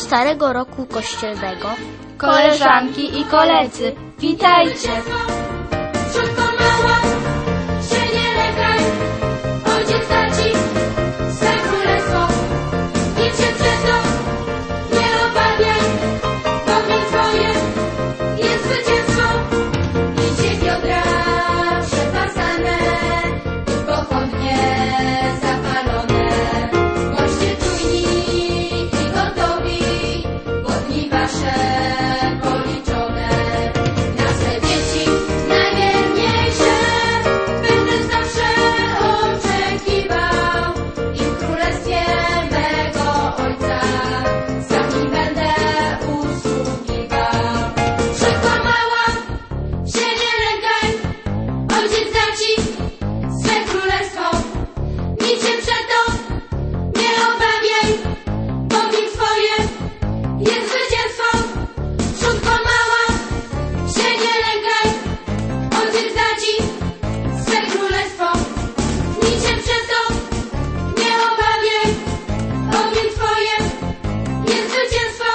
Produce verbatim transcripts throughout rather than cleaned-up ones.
Starego Roku Kościelnego. Koleżanki i koledzy, witajcie! Córko mała, się nie lękaj, ojciec da ci swe królestwo. Nic się przez to nie obawiaj, bo w nim twoje jest zwycięstwo. Idźcie biodra przepasane i pochodnie zapalone. Bądźcie czujni i gotowi, bo dni wasze policzone. Na swe dzieci najwierniejsze będę zawsze oczekiwał i w królestwie mego Ojca za nim będę usługiwał. Córko mała, się nie lękaj, ojciec da ci swe królestwo. Nic się przeto nie obawiaj, bo w nim twoje jest zwycięstwo. Córko mała, się nie lękaj, ojciec da ci swe królestwo. Nic się przeto nie obawiaj, bo w nim twoje jest zwycięstwo.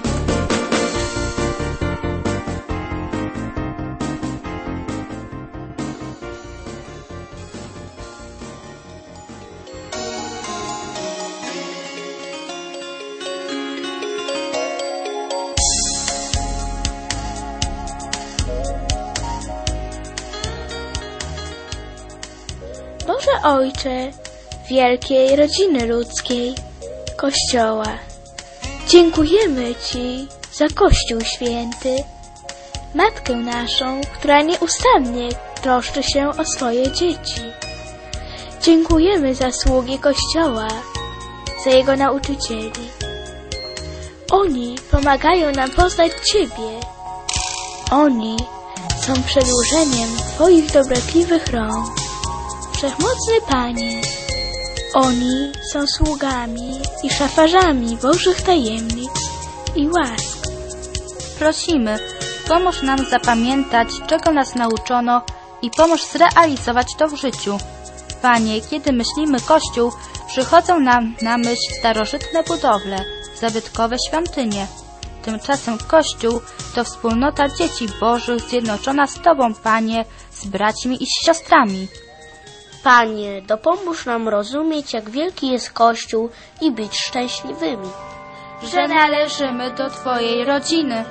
Boże Ojcze wielkiej rodziny ludzkiej, Kościoła, dziękujemy Ci za Kościół Święty, Matkę naszą, która nieustannie troszczy się o swoje dzieci. Dziękujemy za sługi Kościoła, za jego nauczycieli. Oni pomagają nam poznać Ciebie. Oni są przedłużeniem Twoich dobrotliwych rąk. Wszechmocny Panie, oni są sługami i szafarzami Bożych tajemnic i łask. Prosimy, pomóż nam zapamiętać, czego nas nauczono i pomóż zrealizować to w życiu. Panie, kiedy myślimy Kościół, przychodzą nam na myśl starożytne budowle, zabytkowe świątynie. Tymczasem Kościół to wspólnota dzieci Bożych zjednoczona z Tobą, Panie, z braćmi i z siostrami. Panie, dopomóż nam rozumieć, jak wielki jest Kościół i być szczęśliwymi. Że należymy do Twojej rodziny.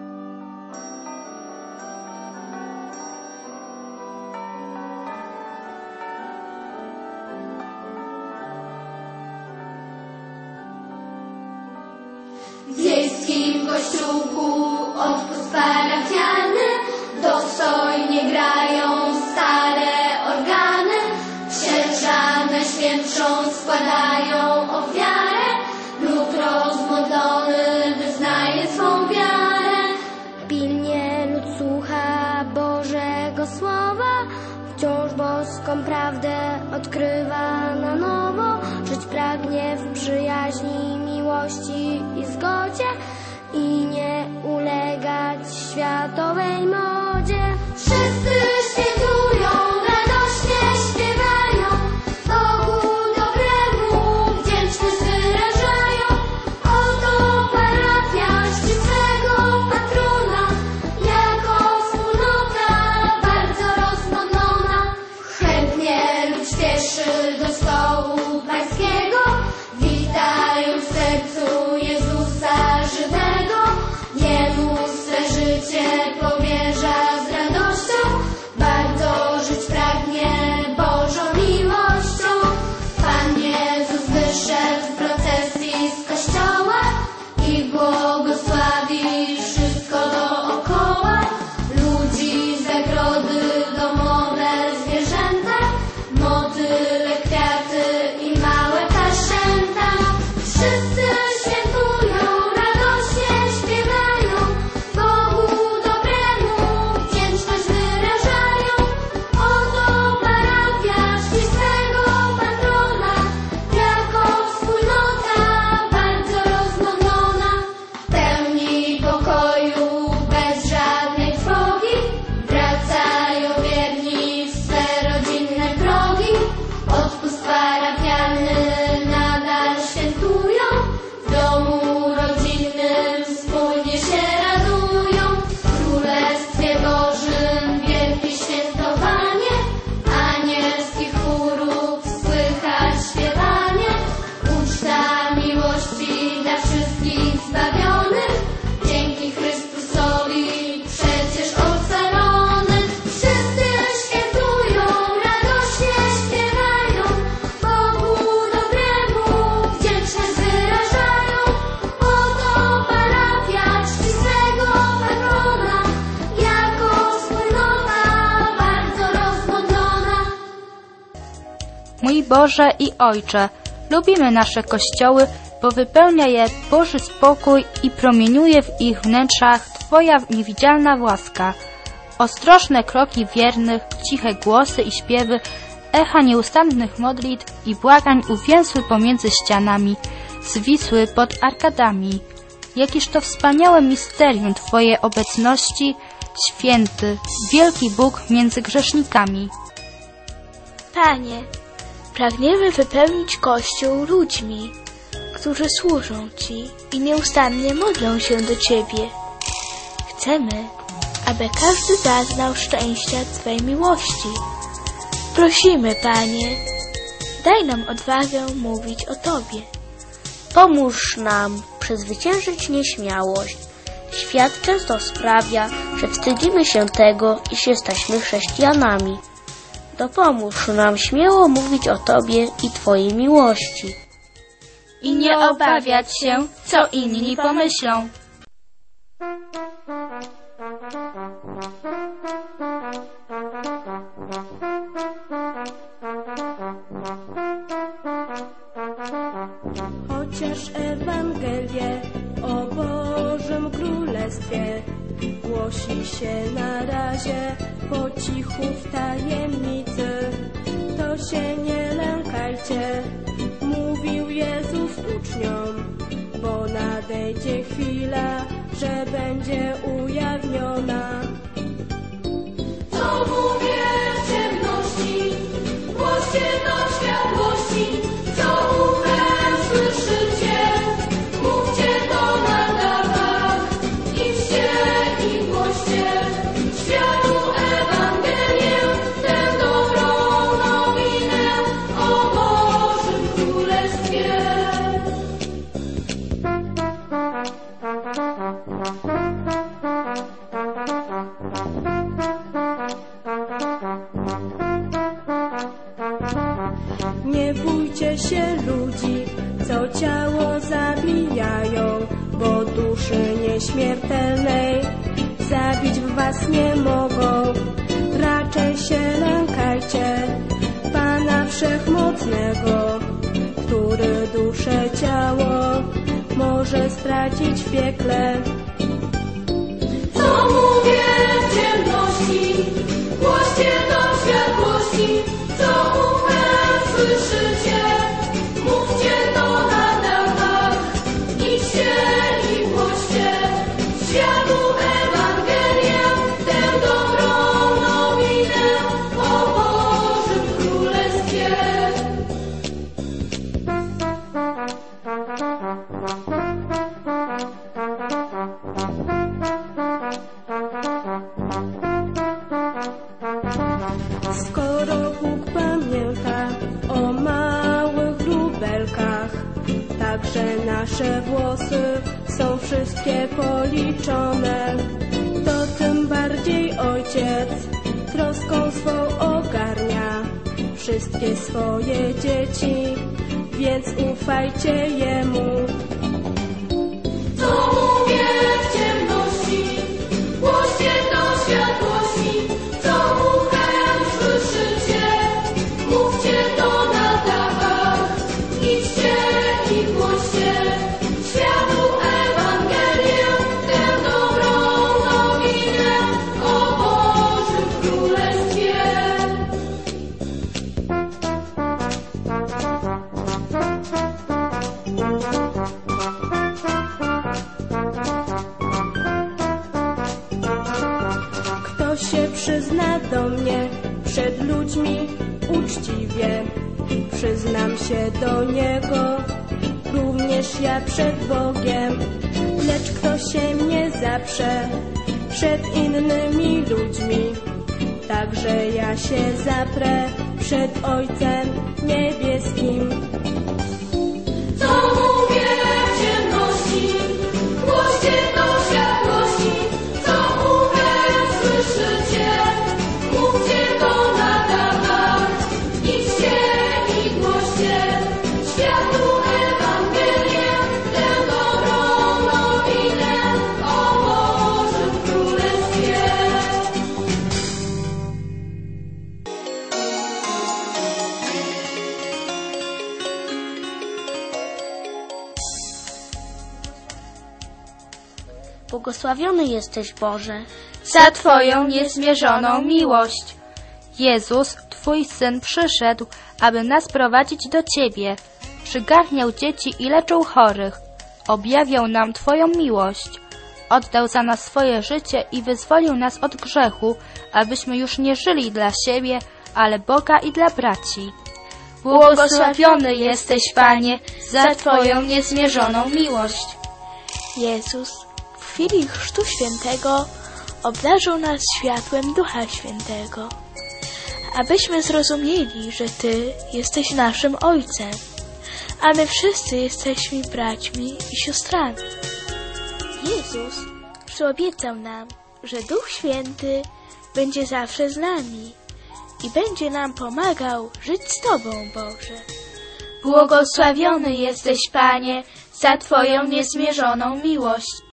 W wiejskim kościółku odpust parafialny, dostojnie grają stare organy. Księża najświętszą składają ofiarę, lud rozmodlony wyznaje swą wiarę. Pilnie lud słucha Bożego Słowa, wciąż boską prawdę odkrywa na nowo. Żyć pragnie w przyjaźni, miłości i zgodzie i nie ulegać światowej modzie. Wszyscy świętują, radośnie śpiewają, Bogu dobremu wdzięczność wyrażają. Oto parafia czci swego patrona, jako wspólnota bardzo rozmodlona. Chętnie lud śpieszy do stołu pańskiego, witają w sercu Jezusa żywego. Jemu swe życie powierza z radością, bardzo żyć pragnie Bożą miłością. Pan Jezus wyszedł w procesji z kościoła i błogosławi wszystko dookoła. Ludzi, zagrody, domowe zwierzęta, motyle, kwiaty Mój Boże i Ojcze, lubimy nasze kościoły, bo wypełnia je Boży spokój i promieniuje w ich wnętrzach Twoja niewidzialna łaska. Ostrożne kroki wiernych, ciche głosy i śpiewy, echa nieustannych modlitw i błagań uwięzły pomiędzy ścianami, zwisły pod arkadami. Jakiż to wspaniałe misterium Twojej obecności, święty, wielki Bóg między grzesznikami. Panie, pragniemy wypełnić Kościół ludźmi, którzy służą Ci i nieustannie modlą się do Ciebie. Chcemy, aby każdy zaznał szczęścia Twej miłości. Prosimy, Panie, daj nam odwagę mówić o Tobie. Pomóż nam przezwyciężyć nieśmiałość. Świat często sprawia, że wstydzimy się tego, iż jesteśmy chrześcijanami. Dopomóż nam śmiało mówić o Tobie i Twojej miłości. I nie obawiać się, co inni pomyślą. Chociaż Ewangelię o Bożym Królestwie głosi się na razie po cichu w tajemnicy, to się nie lękajcie, mówił Jezus uczniom, bo nadejdzie chwila, że będzie ujawniona. Co mówię w ciemności, głoście do światłości, co uchem słyszycie, mówcie to na dachach, idźcie i głoście światu Ewangelię, tę dobrą nowinę o Bożym Królestwie. Nie bójcie się ludzi, co ciało zabijają, bo duszy nieśmiertelnej zabić w was nie mogą. Raczej się lękajcie Pana Wszechmocnego, który duszę ciało może stracić w piekle. Co mówię w ciemności, głoście do światłości, co uchem słyszycie, mówcie to na dachach, idźcie i głoście światu Ewangelię, tę dobrą nowinę o Bożym Królestwie. Skoro Bóg pamięta o małych wróbelkach, także nasze włosy są wszystkie policzone, to tym bardziej Ojciec troską swą ogarnia wszystkie swoje dzieci, więc ufajcie Jemu. Co mówię w ciemności, głoście do światłości, co uchem słyszycie, mówcie to na dachach, idźcie i głoście światu Ewangelię, tę dobrą nowinę o Bożym Królestwie. Kto się przyzna do mnie przed ludźmi uczciwie, przyznam się do Niego, również ja przed Bogiem. Lecz kto się mnie zaprze przed innymi ludźmi, także ja się zaprę przed Ojcem Niebieskim. Co mówię w ciemności, głoście do światłości, co uchem słyszycie, mówcie to na dachach, idźcie i głoście światu Ewangelię, tę dobrą nowinę o Bożym Królestwie. Błogosławiony jesteś, Boże, za Twoją niezmierzoną miłość. Jezus, Twój Syn, przyszedł, aby nas prowadzić do Ciebie. Przygarniał dzieci i leczył chorych. Objawiał nam Twoją miłość. Oddał za nas swoje życie i wyzwolił nas od grzechu, abyśmy już nie żyli dla siebie, ale Boga i dla braci. Błogosławiony jesteś, Panie, za Twoją niezmierzoną miłość. Jezus w chwili Chrztu Świętego obdarzył nas światłem Ducha Świętego, abyśmy zrozumieli, że Ty jesteś naszym Ojcem, a my wszyscy jesteśmy braćmi i siostrami. Jezus przyobiecał nam, że Duch Święty będzie zawsze z nami i będzie nam pomagał żyć z Tobą, Boże. Błogosławiony jesteś, Panie, za Twoją niezmierzoną miłość.